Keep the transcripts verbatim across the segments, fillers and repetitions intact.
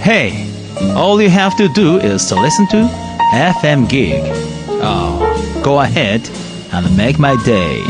Hey, all you have to do is to listen to エフエム Gig. Oh, go ahead and make my day.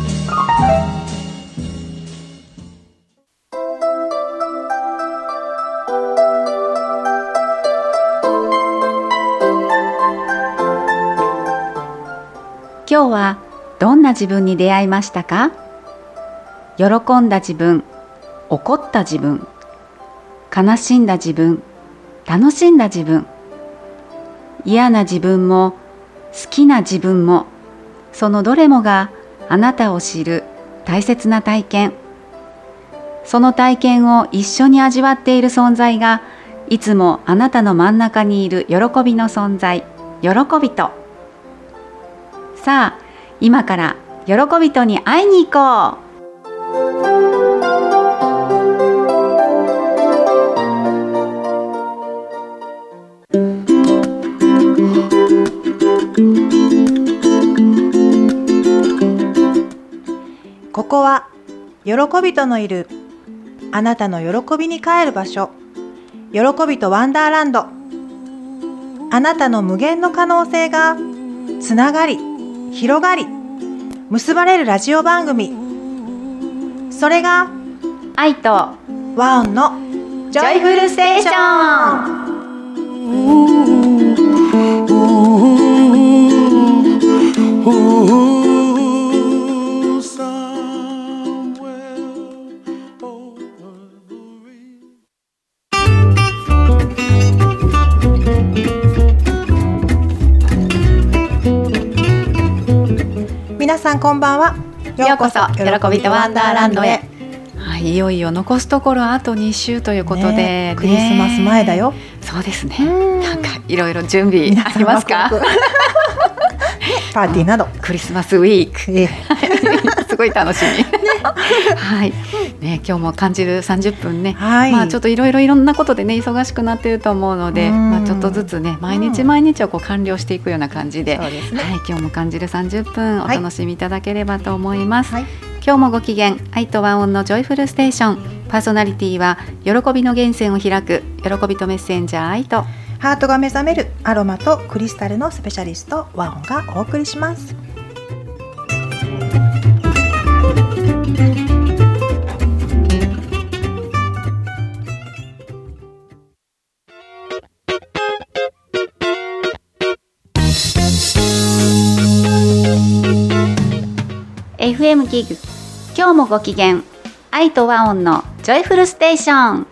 今日はどんな自分に出会いましたか？喜んだ自分、怒った自分、悲しんだ自分、楽しんだ自分、嫌な自分も好きな自分も、そのどれもがあなたを知る大切な体験。その体験を一緒に味わっている存在が、いつもあなたの真ん中にいる喜びの存在、喜びと。さあ、今から喜びとに会いに行こう。 ここは喜びとのいるあなたの喜びに帰る場所、喜びとワンダーランド。あなたの無限の可能性がつながり広がり結ばれるラジオ番組、それが愛と和音のジョイフルステーション。皆さんこんばんは。 ようこそ喜びとワンダーランドへ。 はい、いよいよ残すところあとに週ということで、ね、 クリスマス前だよ。 そうですね。なんかいろいろ準備ありますか？ パーティーなどクリスマスウィーク、えー、すごい楽しみ、ねはいね、今日も感じるさんじゅっぷんね、はい、まあ、ちょっといろいろいろんなことでね忙しくなっていると思うので、まあ、ちょっとずつね毎日毎日をこう完了していくような感じで、そうですね、はい、今日も感じるさんじゅっぷんお楽しみいただければと思います、はい、今日もご機嫌愛と和音のジョイフルステーション。パーソナリティは喜びの源泉を開く喜びとメッセンジャー愛とハートが目覚めるアロマとクリスタルのスペシャリスト和音がお送りします。 エフエム ギグ、今日もご機嫌愛と和音のジョイフルステーション。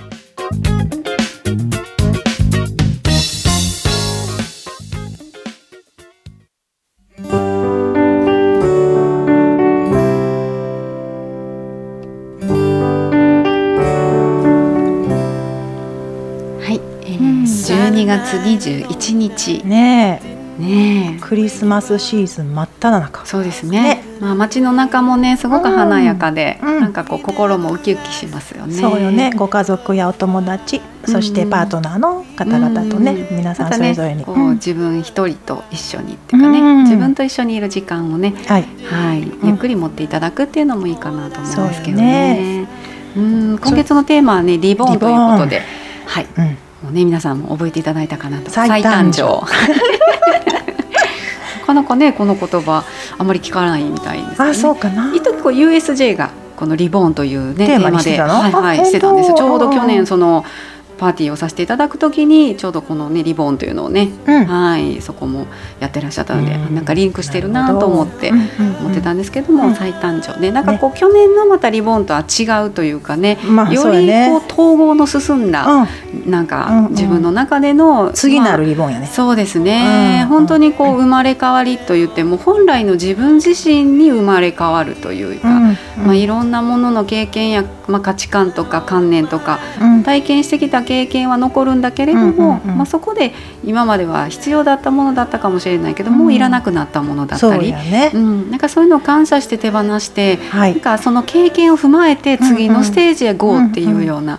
じゅうにがつにじゅういちにちねえねえ、 クリスマスシーズン真っ只中。 そうですね、ね、まあ、街の中もねすごく華やかで、 うん、 なんかこう心もウキウキしますよね。 そうよね。ご家族やお友達、そしてパートナーの方々とね、うん、皆さんそれぞれに、 ね、こう自分一人と一緒にっていうかね、うん、自分と一緒にいる時間をね、はいはい、ゆっくり持っていただくっていうのもいいかなと思うんですけどね。うん、今月のテーマはねリボーンということで、はい、うん、もうね、皆さんも覚えていただいたかなと。 再誕生なかなかねこの言葉あまり聞かないみたいですね。 あ、そうかな。 一時こう ユーエスジェー がこのリボーンという、ね、 テーマにしてたの、 はいはい、してたんですよ。ちょうど去年そのパーティーをさせていただくときにちょうどこの、ね、リボーンというのをね、うん、はい、そこもやってらっしゃったので、うん、なんかリンクしてるなと思って思ってたんですけども、うん、再誕生ね、なんかこう、ね、去年のまたリボーンとは違うというかね、まあ、よりこう統合の進んだ、うん、なんか自分の中での、 うんうん、次なるリボーンやね、まあ、 そうですね、うん、本当にこう生まれ変わりといっても本来の自分自身に生まれ変わるというか、うんうん、まあ、いろんなものの経験や、まあ、価値観とか観念とか、うん、体験してきた経験は残るんだけれども、うんうんうん、まあ、そこで今までは必要だったものだったかもしれないけど、うん、もういらなくなったものだったり、そうやね、うん、なんかそういうのを感謝して手放して、はい、なんかその経験を踏まえて次のステージへゴーっていうような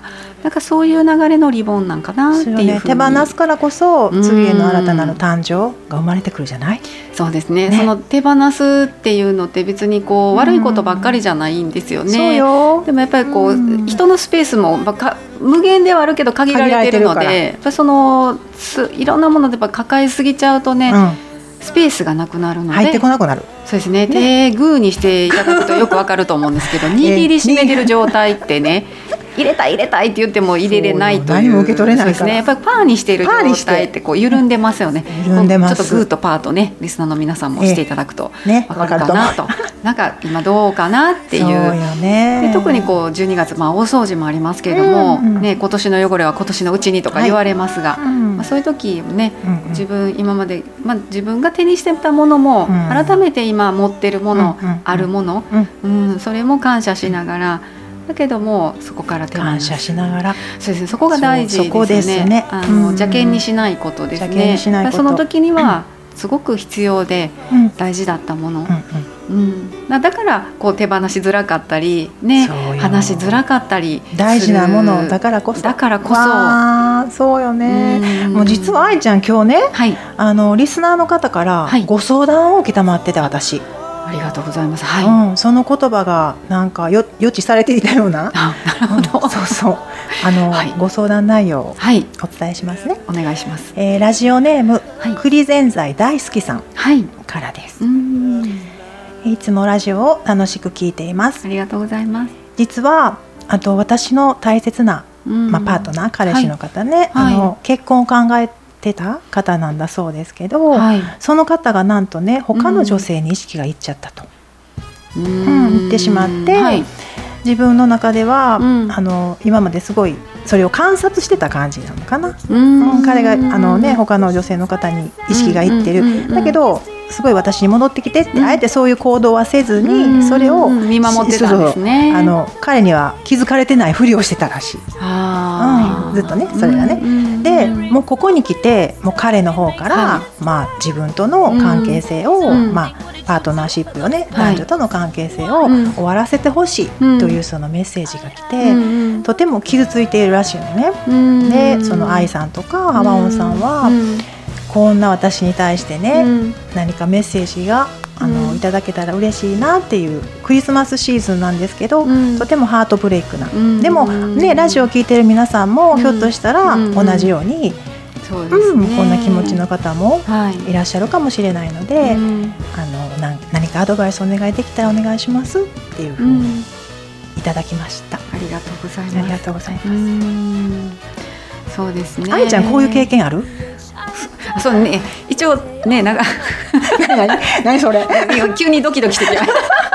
なんかそういう流れのリボンなんかなっていうふうに、ね、 手放すからこそ次への新たなる誕生が生まれてくるじゃない。 そうですね、ね、その手放すっていうのって別にこう悪いことばっかりじゃないんですよね。 そうよ。 でもやっぱりこう人のスペースも無限ではあるけど限られてるので、やっぱりそのいろんなものでやっぱ抱えすぎちゃうとね、うん、スペースがなくなるので入ってこなくなる。 そうですね、手グーにしていただくとよくわかると思うんですけど握りしめてる状態ってね入れたい入れたいって言っても入れれないという、 何も受け取れないから。 そうですね、やっぱりパーにしている状態ってこう緩んでますよね。 緩んでます。 ちょっとグーとパーとねリスナーの皆さんもしていただくと分かるかなと、なんか今どうかなっていう。そうよね。で特にこうじゅうにがつ、まあ、大掃除もありますけれども、うんうんね、今年の汚れは今年のうちにとか言われますが、はいまあ、そういう時ね、うんうん、自分今まで、まあ、自分が手にしてたものも、うん、改めて今持ってるもの、うんうん、あるもの、うんうん、それも感謝しながらだけどもそこから手放す感謝しながら、 そうですね、そこが大事ですね。 そこですね。 あの邪険にしないことですね。邪険にしないこと。その時にはすごく必要で大事だったもの、うんうんうん、だからこう手放しづらかったりね、話しづらかったり大事なものだからこそだからこそあそうよね。もう実は愛ちゃん今日ね、はい、あのリスナーの方からご相談を受けたまってて私。 ありがとうございます、はいうん、その言葉がなんかよ予知されていたような。 あ、なるほど、 そうそうあの、はい、ご相談内容をお伝えしますね、 はい、お願いします。 えー、ラジオネーム、はい、栗ぜんざい大好きさんからです、はい、うんいつもラジオを楽しく聞いています。 ありがとうございます。 実はあと私の大切な、まあ、パートナー彼氏の方ね、はい、あの結婚を考えててた方なんだそうですけど、はい、その方がなんとね他の女性に意識がいっちゃったと、うんうん、言ってしまって、はい、自分の中では、うん、あの今まですごいそれを観察してた感じなのかな、うん、彼があの、ね、他の女性の方に意識がいってる、うんうんうんうん、だけどすごい私に戻ってきてって、うん、あえてそういう行動はせずに、うん、それを見守ってたんですね。 あの彼には気づかれてないふりをしてたらしい。あ、うん、ずっとねそれがね、うん、でもうここに来てもう彼の方から、はい、まあ、自分との関係性を、うん、まあ、パートナーシップよね、男女との関係性を終わらせてほしいというそのメッセージが来て、うん、とても傷ついているらしいのね、うん、でその愛さんとかアワオンさんは、うんこんな私に対してね、うん、何かメッセージがあの、うん、いただけたら嬉しいなっていうクリスマスシーズンなんですけど、うん、とてもハートブレイクな、うん、でもねラジオを聞いてる皆さんも、うん、ひょっとしたら同じように、うんうん、こんな気持ちの方もいらっしゃるかもしれないので、うん、あのな何かアドバイスお願いできたらお願いしますっていうふうにいただきました、うん、 ありがとうございます。 ありがとうございます。 うんそうですね。 愛ちゃんこういう経験ある？ そうね、一応ね、なんか何何それ急にドキドキしてきた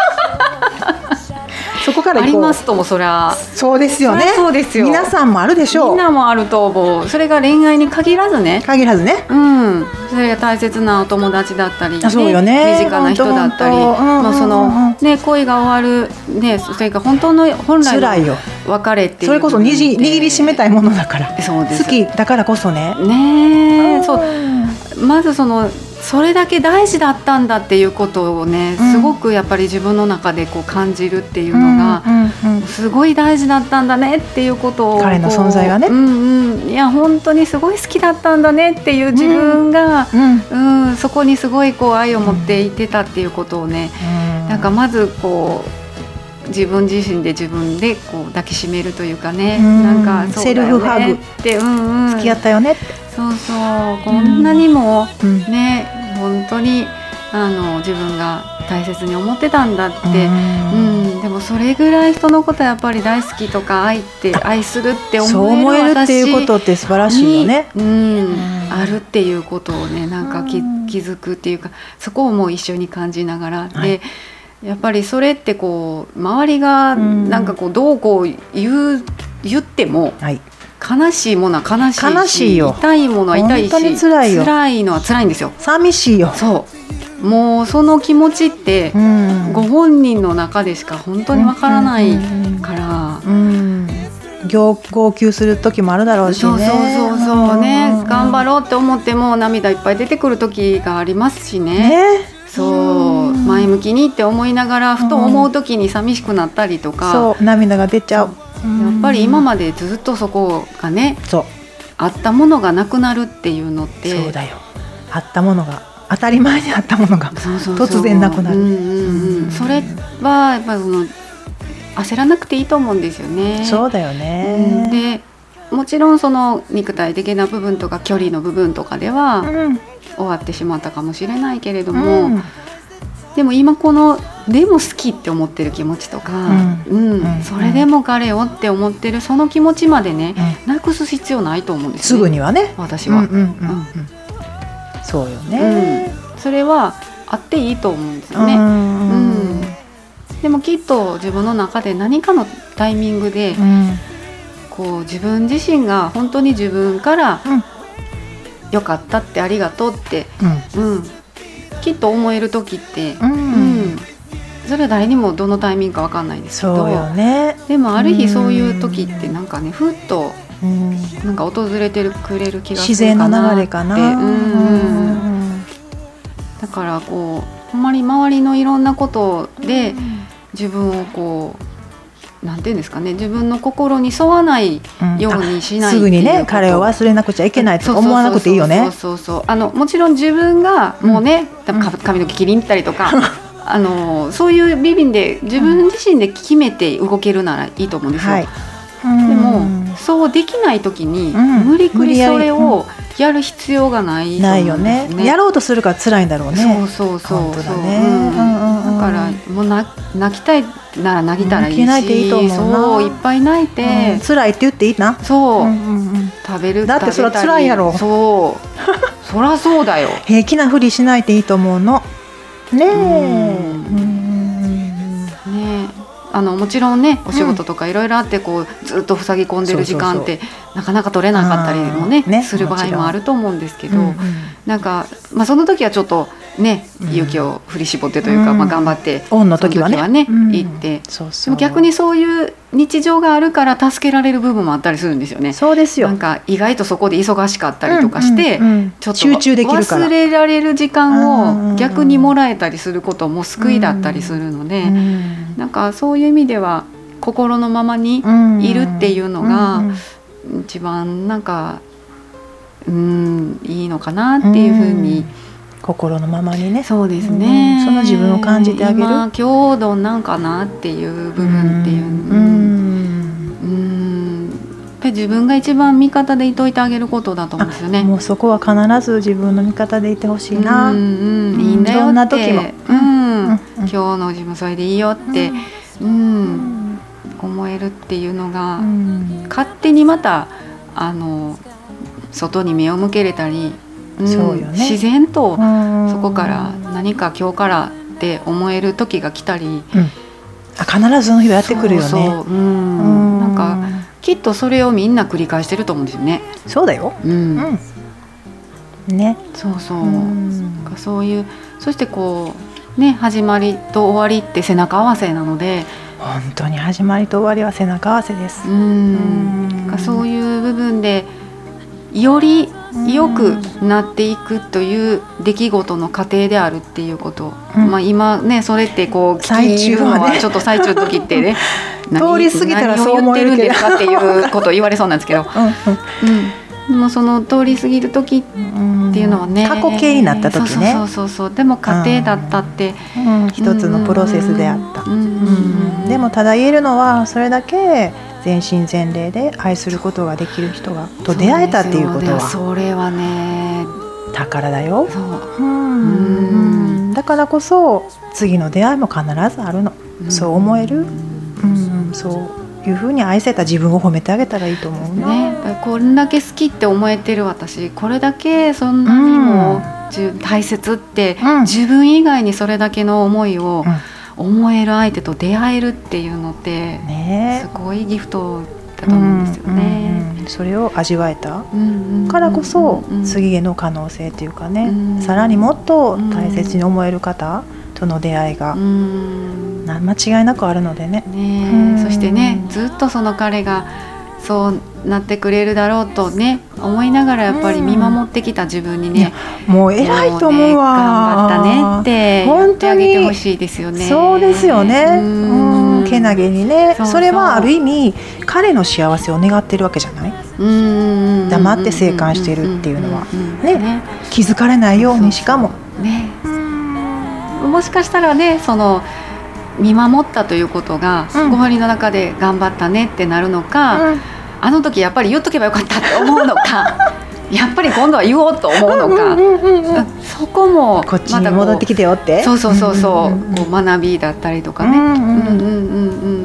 そこからありますともそりゃそうですよね。 そうですよ。 皆さんもあるでしょう。 みんなもあると思う。それが恋愛に限らずね限らずね、 うん、それが大切なお友達だったり、ね、 そうよね、 身近な人だったり、まあそのね、恋が終わる、ね、それが本当の本来の別れっていう、 それこそ握り、握りしめたいものだからそうです。 好きだからこそねね、そうまずそのそれだけ大事だったんだっていうことをね、うん、すごくやっぱり自分の中でこう感じるっていうのが、うんうんうん、すごい大事だったんだねっていうことを彼の存在がね、 うんうん、いや本当にすごい好きだったんだねっていう自分が、うんうん、そこにすごいこう愛を持っていてたっていうことをね、うん、なんかまずこう自分自身で自分でこう抱きしめるというかね、うん、なんかそうだよねって、うんうん、 付き合ったよねって、 そうそうこんなにもね、うん、本当にあの自分が大切に思ってたんだって、うんうん、でもそれぐらい人のことやっぱり大好きとか愛って愛するって思える、 そう思えるっていうことって素晴らしいよね、 うんうん、あるっていうことをねなんか 気, 気づくっていうか、そこをもう一緒に感じながら、はい、でやっぱりそれってこう周りがなんかこうどうこう言う、言っても、はい、悲しいものは悲しいし、 悲しいよ、 痛いものは痛いし、 本当に辛いよ、 辛いのは辛いんですよ、 寂しいよ。 そうもうその気持ちってご本人の中でしか本当にわからないから、うんうんうん、号泣する時もあるだろうしね。 そうそうそうそうね、うん、頑張ろうって思っても涙いっぱい出てくる時がありますしね、ね、そう前向きにって思いながらふと思う時に寂しくなったりとか、 そう涙が出ちゃう、 っぱり今までずっとそこがね、 そうあったものがなくなるっていうのって、 そうだよ、あったものが当たり前にあったものがそうそうそう突然なくなる、 うんうんうん、それはやっぱりその焦らなくていいと思うんですよね。 そうだよね、 うん、でもちろんその肉体的な部分とか距離の部分とかでは終わってしまったかもしれないけれども、うん、でも今このでも好きって思ってる気持ちとか、うんうん、それでも彼をって思ってるその気持ちまでね、うん、なくす必要ないと思うんですよね、 すぐにはね、 私は、うんうんうんうん、 そうよね、 うん、それはあっていいと思うんですよね、うんうん、でもきっと自分の中で何かのタイミングで、うん、こう自分自身が本当に自分から、うん、よかったってありがとうって、うんうん、きっと思える時って、うんうん、それは誰にもどのタイミングか分かんないですけど、 そうよね、 でもある日そういう時ってなんかね、ふっとなんか訪れてくれる気がするかなって、自然の流れかな、うんうん、だからこうあんまり周りのいろんなことで自分をこうなんていうんですかね、自分の心に沿わないようにしないっていうこと、うん、すぐにね彼を忘れなくちゃいけないとか思わなくていいよね。あのもちろん自分がもうね、うん、髪の毛切りに行ったりとかあのそういうビビンで自分自身で決めて動けるならいいと思うんですよ、はい、でもそうできない時に、うん、無理くりそれをやる必要がないと思うんですね。ないよね。やろうとするから辛いんだろうね。そうそうそう、本当だね、うんうんうん、だからもうな泣きたいなら泣きたらいいし、泣いていいと思うな。そういっぱい泣いて、うん、辛いって言っていいな。そう、うんうんうん、食べるだってそれは辛いやろ。そうそらそうだよ。平気なふりしないでいいと思うのねえ、うん、ねえ、あのもちろんねお仕事とかいろいろあってこうずっと塞ぎ込んでる時間ってなかなか取れなかったりも ね, ねする場合もあると思うんですけど、うんうん、なんか、まあ、その時はちょっとね勇気を振り絞ってというか、うんまあ、頑張ってオンの時は ね, はね、うん、行って、そうそう、でも逆にそういう日常があるから助けられる部分もあったりするんですよね。そうですよ。なんか意外とそこで忙しかったりとかして、うんうんうん、ちょっと集中できるから忘れられる時間を逆にもらえたりすることも救いだったりするので、うんうん、なんかそういう意味では心のままにいるっていうのが一番なんかうんいいのかなっていうふうに、うん、心のままにね。そうですね、うん、その自分を感じてあげる。今今日どんなんかなっていう部分っていう、うんうん、やっぱり自分が一番味方でいといてあげることだと思うんですよね。もうそこは必ず自分の味方でいてほしいな、うんうん、いいんだよって、どんな時も、うんうん、今日の自分それでいいよって、うんうん、思えるっていうのが、うん、勝手にまたあの外に目を向けれたり、うん、そうよね、自然とそこから何か今日からって思える時が来たり、うん、あ必ずその日はやってくるよね。そうそう、うん、なんかきっとそれをみんな繰り返してると思うんですよね。そうだよ、うんうん、ね、そうそう、うん、なんかそういう、そしてこうね始まりと終わりって背中合わせなので、本当に始まりと終わりは背中合わせです。うん、なんかそういう部分でより良くなっていくという出来事の過程であるっていうこと、うん、まあ、今ねそれってこう聞いてるのはちょっと最中の時ってね通り過ぎたらそう思えるけど何を言ってるんですかっていうことを言われそうなんですけど、うんうんうん、でもその通り過ぎる時っていうのはね、過去形になった時ね、そうそうそうそう、でも過程だったって、うんうん、一つのプロセスであった、うんうんうん、でもただ言えるのはそれだけ全身全霊で愛することができる人がと出会えたっていうことは、それはね宝だよ。そう、うん、だからこそ次の出会いも必ずあるの、うん、そう思える、うん、そういうふうに愛せた自分を褒めてあげたらいいと思うね。こんだけ好きって思えてる私、これだけそんなにも大切って、うん、自分以外にそれだけの思いを、うん思える相手と出会えるっていうのって、ね、すごいギフトだと思うんですよね、うんうん、それを味わえたからこそ、うんうん、次への可能性というかね、うん、さらにもっと大切に思える方との出会いが、うん、間違いなくあるので ね, ね、うん、そしてねずっとその彼がそうなってくれるだろうとね思いながらやっぱり見守ってきた自分にね、うん、もう偉いと思うわ、ね、頑張ったねって言ってあげてほしいですよね。そうですよね、うん、 けなげにね、そうそう、それはある意味彼の幸せを願ってるわけじゃない。うん黙って生還してるっていうのは、ね、気づかれないようにしかもね、もしかしたらね、その見守ったということが、うん、ご本人の中で頑張ったねってなるのか、うん、あの時やっぱり言っとけばよかったって思うのかやっぱり今度は言おうと思うのか、うんうんうんうん、そこもこっちに戻ってきてよって、 そうそうそうそう、うんうんうん、こう学びだったりとかね、うんうんうんうん、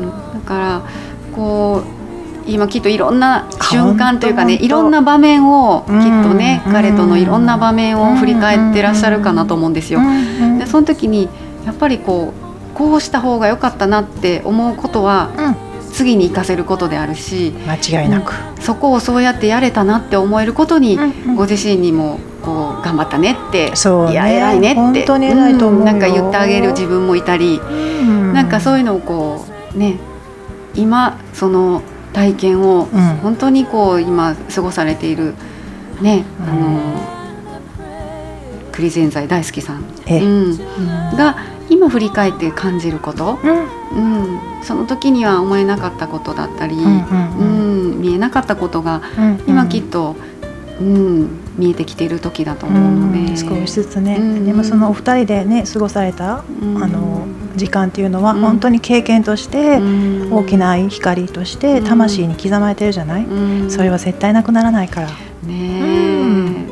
だからこう今きっといろんな瞬間というかね、いろんな場面をきっとね、うん、彼とのいろんな場面を振り返ってらっしゃるかなと思うんですよ、うんうん、でその時にやっぱりこうこうした方が良かったなって思うことは、うん、次に生かせることであるし、 間違いなく、 うん、そこをそうやってやれたなって思えることに、うんうん、ご自身にもこう頑張ったねって、 そうね、 いや偉いねって本当に偉いと思うよ、 うん、なんか言ってあげる自分もいたり、うん、なんかそういうのをこうね、今その体験を本当にこう今過ごされているね、うん、あの栗ぜんざい大好きさん、うん、が今振り返って感じること、うんうん、その時には思えなかったことだったり、うんうんうんうん、見えなかったことが、うんうん、今きっと、うん、見えてきている時だと思うので、 うん、少しずつね、うん、でもそのお二人でね過ごされた、うん、あの時間っていうのは本当に経験として、うん、大きな光として魂に刻まれてるじゃない、うん、それは絶対なくならないからね、うん、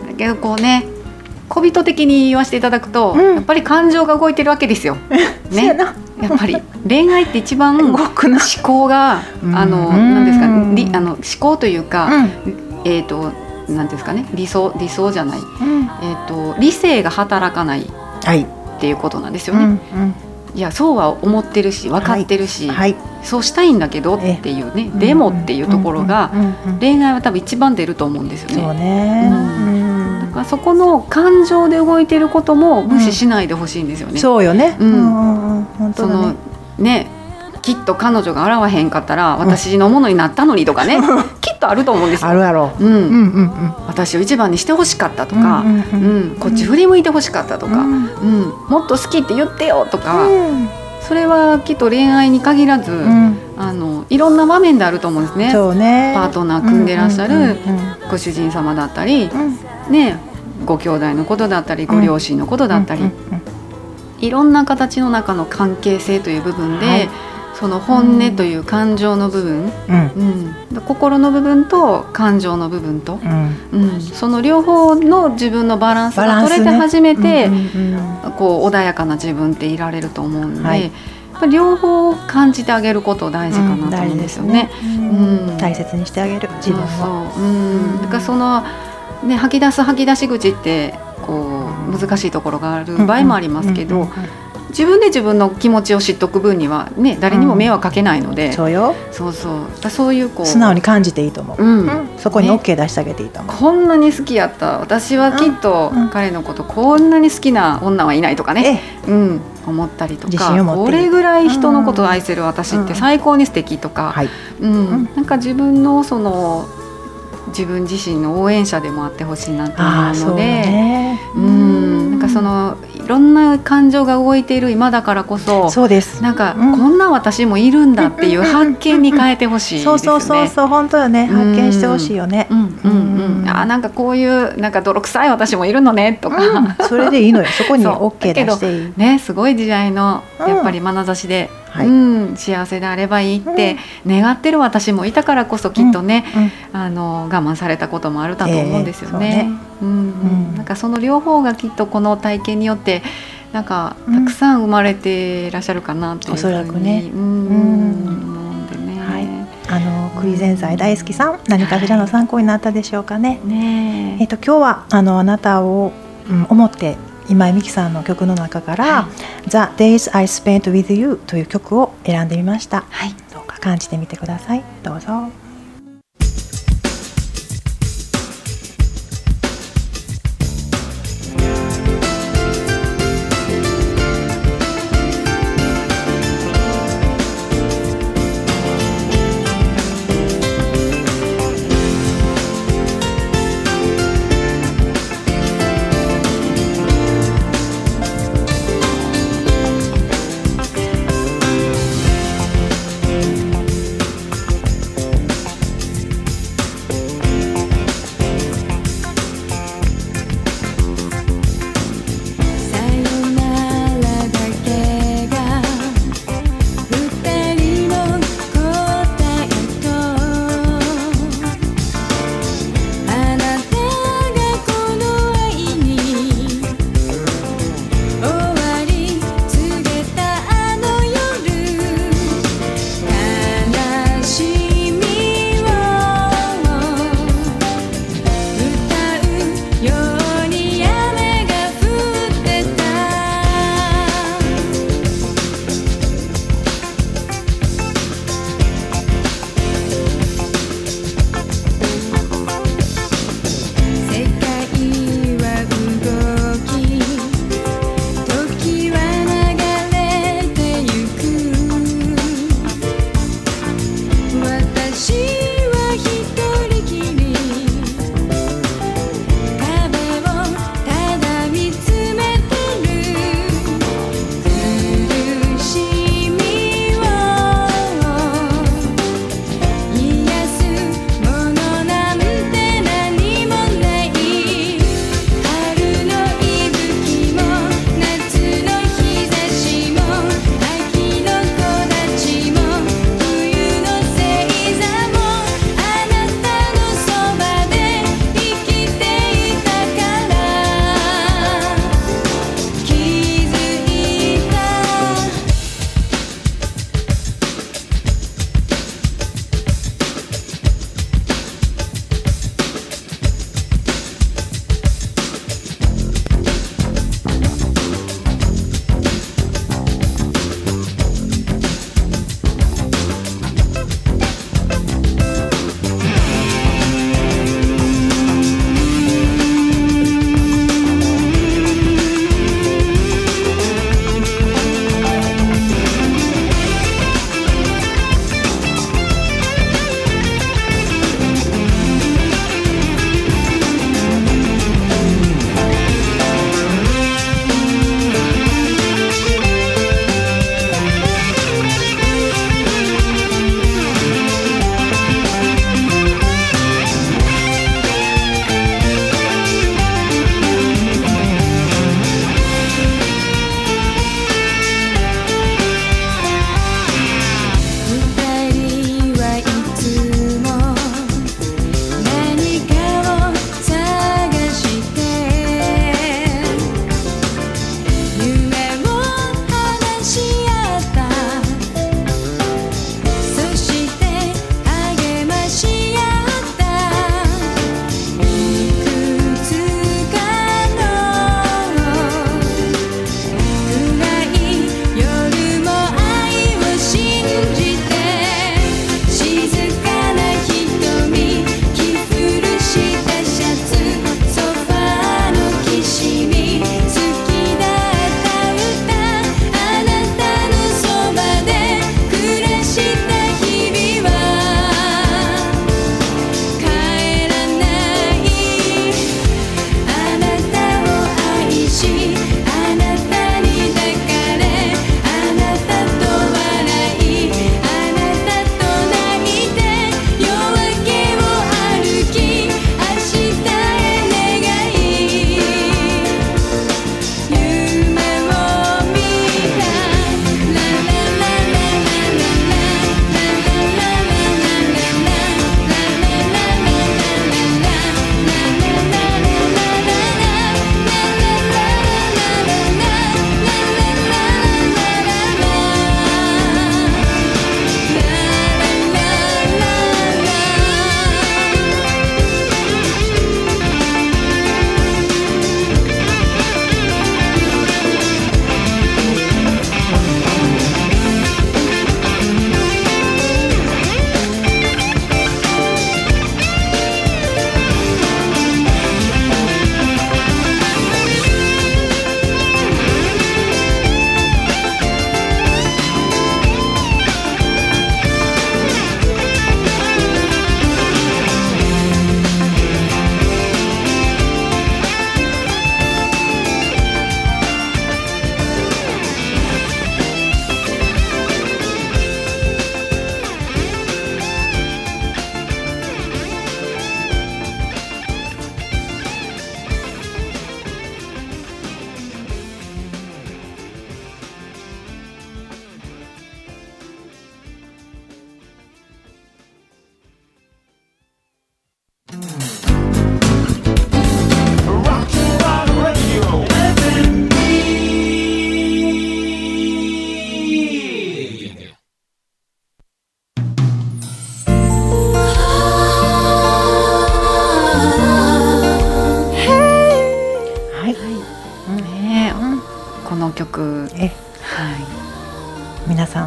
だけどこうね、小人的に言わせていただくと、うん、やっぱり感情が動いてるわけですよ、ね、やっぱり恋愛って一番思考があの何ですか、ね、あの思考というか、うん、えーとなんですかね、理想理想じゃない、うん、えーと理性が働かないっていうことなんですよね、はいうんうん、いやそうは思ってるし分かってるし、はいはい、そうしたいんだけどっていうね、でもっていうところが恋愛は多分一番出ると思うんですよね。 そうね、 うん、だからそこの感情で動いてることも無視しないでほしいんですよね、 うん、そうよね、うんうんうん、本当だね、そのね、きっと彼女が現れへんかったら私のものになったのにとかね、うん、きっとあると思うんですよ。あるやろ、うんうんうんうん、 私を一番にしてほしかったとか、うんうんうんうん、こっち振り向いてほしかったとか、うんうん、もっと好きって言ってよとか、うん、それはきっと恋愛に限らず、うん、あのいろんな場面であると思うんですね。 そうね、 パートナー組んでらっしゃるご主人様だったり、うんね、ご兄弟のことだったりご両親のことだったり、うんうんうん、いろんな形の中の関係性という部分で、はい、その本音という感情の部分、うんうん、心の部分と感情の部分と、うんうん、その両方の自分のバランスが取れて初めて、ね、うんうんうん、こう穏やかな自分っていられると思うので、はい、やっぱり両方感じてあげること大事かなと思うんですよね、 うんうんうん、大切にしてあげる自分を、 そうそう、うん、だからその、ね、吐き出す吐き出し口ってこう難しいところがある場合もありますけど、うんうんうんうん、自分で自分の気持ちを知っとく分には、ね、誰にも迷惑かけないので、うん、 そうよ、 そうそう、そういうこう素直に感じていいと思う、うんうん、そこに OK 出してあげていいと思う、 ね、こんなに好きやった私はきっと彼のことこんなに好きな女はいないとかね、うん、思ったりとか、これぐらい人のことを愛せる私って最高に素敵とか、うんうん、なんか自分のその自分自身の応援者でもあってほしいなと思うので、ね、うん、なんかそのいろんな感情が動いている今だからこそ、 そうです、 なんか、うん、こんな私もいるんだっていう発見に変えてほしいですよね。 そうそうそうそう、本当よね、発見してほしいよね、 うんうんうん、あ、なんかこういうなんか泥臭い私もいるのねとか、 うん、それでいいのよ、そこに OK 出していいね、すごい時代のやっぱり眼差しで、はい、うん、幸せであればいいって願ってる私もいたからこそきっとね、うんうん、あの我慢されたこともあるだと思うんですよね、えー、うんうん、なんかその両方がきっとこの体験によってなんかたくさん生まれていらっしゃるかなっていうふうに、 おそらくね、 うん、思うんでね、 はい、あの栗ぜんざい大好きさん、何かしらの参考になったでしょうかね、はい、ねえーと、今日はあのあなたを、うん、思って今井美樹さんの曲の中から、はい、The Days I Spent With You という曲を選んでみました、はい、どうか感じてみてください。どうぞ。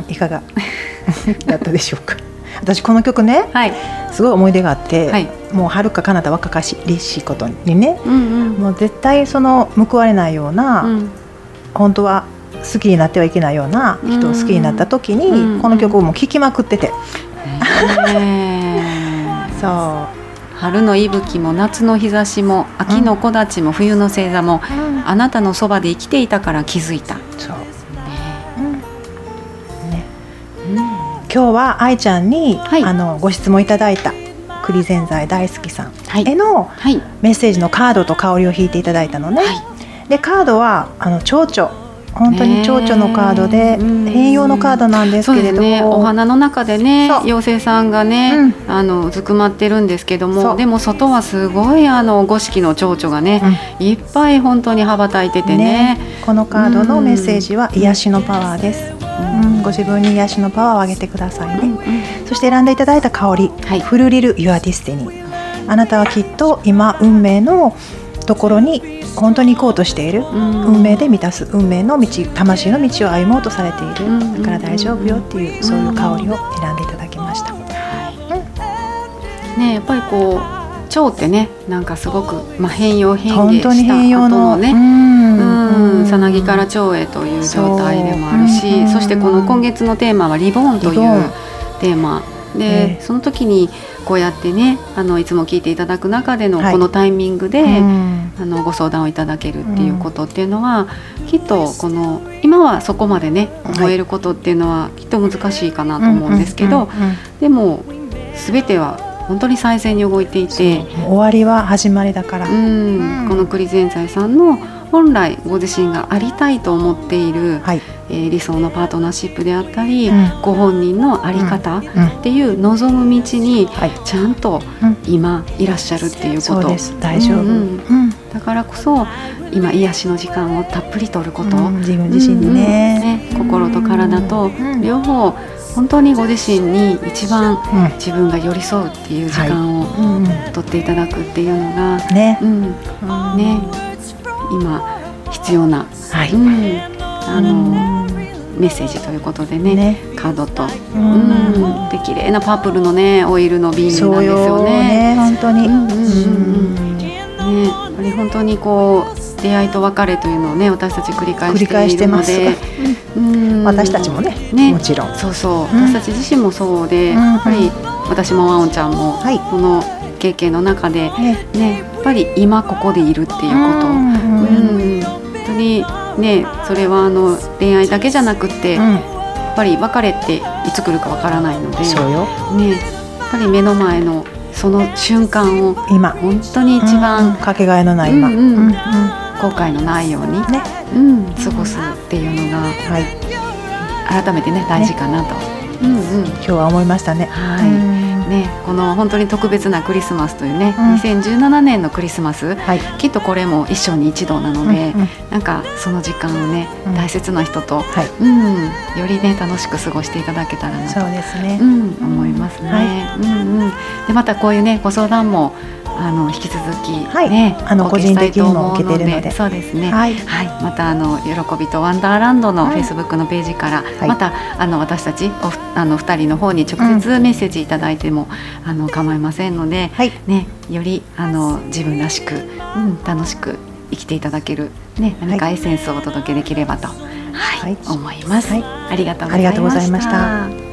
んいかがだったでしょうか。私この曲ね、はい、すごい思い出があって、はい、もう遥か彼方若かしりしことにね、うんうん、もう絶対その報われないような、うん、本当は好きになってはいけないような人を好きになった時に、うん、この曲をもう聴きまくってて、うん、 そう春の息吹も夏の日差しも秋の木立も冬の星座も、うん、あなたのそばで生きていたから気づいた。そう、 うんねうん、今日は愛ちゃんに、はい、あのご質問いただいた栗ぜんざい大好きさんへのメッセージのカードと香りを引いていただいたのね、はい、でカードはあの蝶々本当に蝶々のカードで変容のカードなんですけれども、 ね、お花の中でね妖精さんがね、うん、あのうずくまってるんですけども、でも外はすごいあの五色の蝶々がね、うん、いっぱい本当に羽ばたいてて ね, ねこのカードのメッセージは癒しのパワーです、うんうん、ご自分に癒しのパワーをあげてくださいね、うんうん、そして選んでいただいた香り、はい、フルリルユアディスティニー、あなたはきっと今運命のところに本当に行こうとしている、うん、運命で満たす運命の道、魂の道を歩もうとされている、うん、だから大丈夫よっていう、うん、そういう香りを選んでいただきました、うんね、やっぱりこう蝶ってねなんかすごく、まあ、変容変化した後のね、さなぎから蝶へという状態でもあるし、うん、そしてこの今月のテーマはリボーンというテーマで、ね、その時にこうやってねあのいつも聞いていただく中でのこのタイミングで、はい、うん、あのご相談をいただけるっていうことっていうのは、うん、きっとこの今はそこまでね思えることっていうのはきっと難しいかなと思うんですけど、でも全ては本当に最善に動いていて、 終わりは始まりだから、 うんうん、この栗ぜんざいさんの本来ご自身がありたいと思っている、はい、えー、理想のパートナーシップであったり、うん、ご本人のあり方っていう望む道にちゃんと今いらっしゃるっていうこと、 そうです、大丈夫、うんうん、 だからこそ今癒しの時間をたっぷり取ること、うん、 自分自身に ね,、 うんうん、ね心と体と両方本当にご自身に一番自分が寄り添うっていう時間を取っていただくっていうのが、はい、ね、うんね、今必要な、はい、うん、あのメッセージということで ね, ねカードと、うん、で綺麗なパープルのねオイルの瓶なんですよ ね, よね本当に、うんうんうんうんね、やっぱり本当にこう出会いと別れというのをね私たち繰り返しているので、 うん、私たちも ね, ねもちろんそうそう、うん、私たち自身もそうで、うん、やっぱり私もワオンちゃんも、はい、この経験の中で、ねね、やっぱり今ここでいるっていうこと、うんうん、本当にね、それはあの恋愛だけじゃなくて、うん、やっぱり別れっていつ来るかわからないので、 そうよ、 ね、やっぱり目の前のその瞬間を今本当に一番、 うん、かけがえのない今、うんうんうんうん、 後悔のないように、ね、うん、過ごすっていうのが、はい、改めてね大事かなと、ね、うんうん、 今日は思いましたね。 はい、ね、この本当に特別なクリスマスというね、うん、にせんじゅうななねんのクリスマス、はい、きっとこれも一生に一度なので、うんうん、なんかその時間をね、うん、大切な人と、はい、うん、よりね楽しく過ごしていただけたらなと、 そうですね、 うん、思いますね、はい、うんうん、でまたこういうねご相談もあの引き続き、ね、はい、 あの個人的にも受けているので、 そうですね、はいはい、またあの喜びとワンダーランドのフェイスブックのページから、はい、またあの私たちおあのふたりの方に直接メッセージいただいても、うん、あの構いませんので、はい、ね、よりあの自分らしく、うん、楽しく生きていただける、ね、何かエッセンスをお届けできればと、はいはい、思います、はい、ありがとうございました。